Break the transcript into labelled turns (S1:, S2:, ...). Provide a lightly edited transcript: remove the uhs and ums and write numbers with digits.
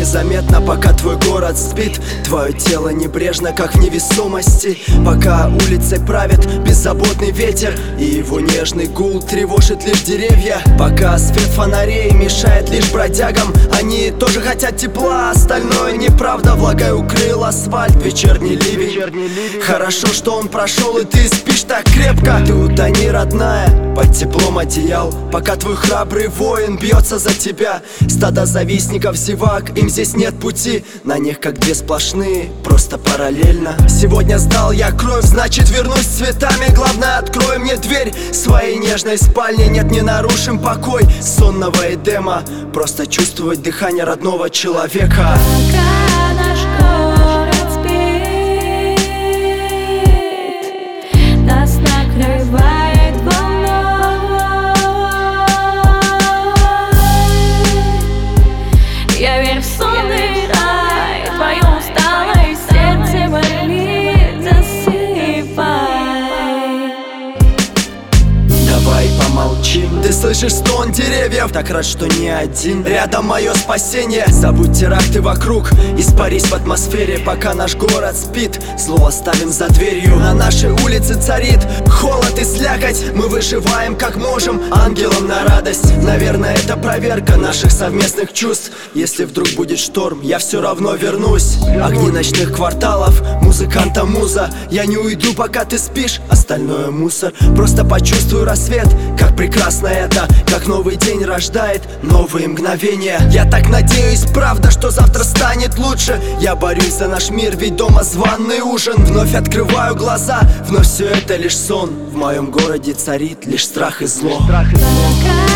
S1: незаметно, пока твой город спит. Твое тело небрежно, как в невесомости, пока улицей правит беззаботный ветер, и его нежный гул тревожит лишь деревья. Пока свет фонарей мешает лишь бродягам, они тоже хотят тепла, остальное неправда. Влагой укрыл асфальт вечерний ливень. Хорошо, что он прошел, и ты спишь так крепко. Ты утони, родная, под теплом одеял, пока твой храбрый воин бьется за тебя. Стадо завистников, зевак, им здесь нет пути, на них как две сплошные, просто параллельно. Сегодня сдал я кровь, значит вернусь с цветами. Главное, открой мне дверь своей нежной спальни. Нет, не нарушим покой сонного Эдема, просто чувствовать дыхание родного человека.
S2: Пока наш город спит, нас накрывает волной. Я верю в сонный рай, твое усталое сердце болит, засыпай.
S1: Давай помолчим, ты слышишь стон деревьев, так рад, что не один. Рядом мое спасение, забудь теракты вокруг, испарись в атмосфере, пока наш город спит. Зло оставим за дверью, на нашей улице царит холод и слякоть. Мы выживаем как можем, ангелам на радость. Наверное, это проверка наших совместных чувств. Если вдруг будет шторм, я все равно вернусь. Огни ночных кварталов, музыканта муза. Я не уйду, пока ты спишь, остальное мусор. Просто почувствуй рассвет, как прекрасно это, как новый день рождает новые мгновения. Я так надеюсь, правда, что завтра станет лучше. Я борюсь за наш мир, ведь дома званый ужин. Вновь открываю глаза, вновь все это лишь сон. В моем городе царит лишь страх и зло.
S2: Пока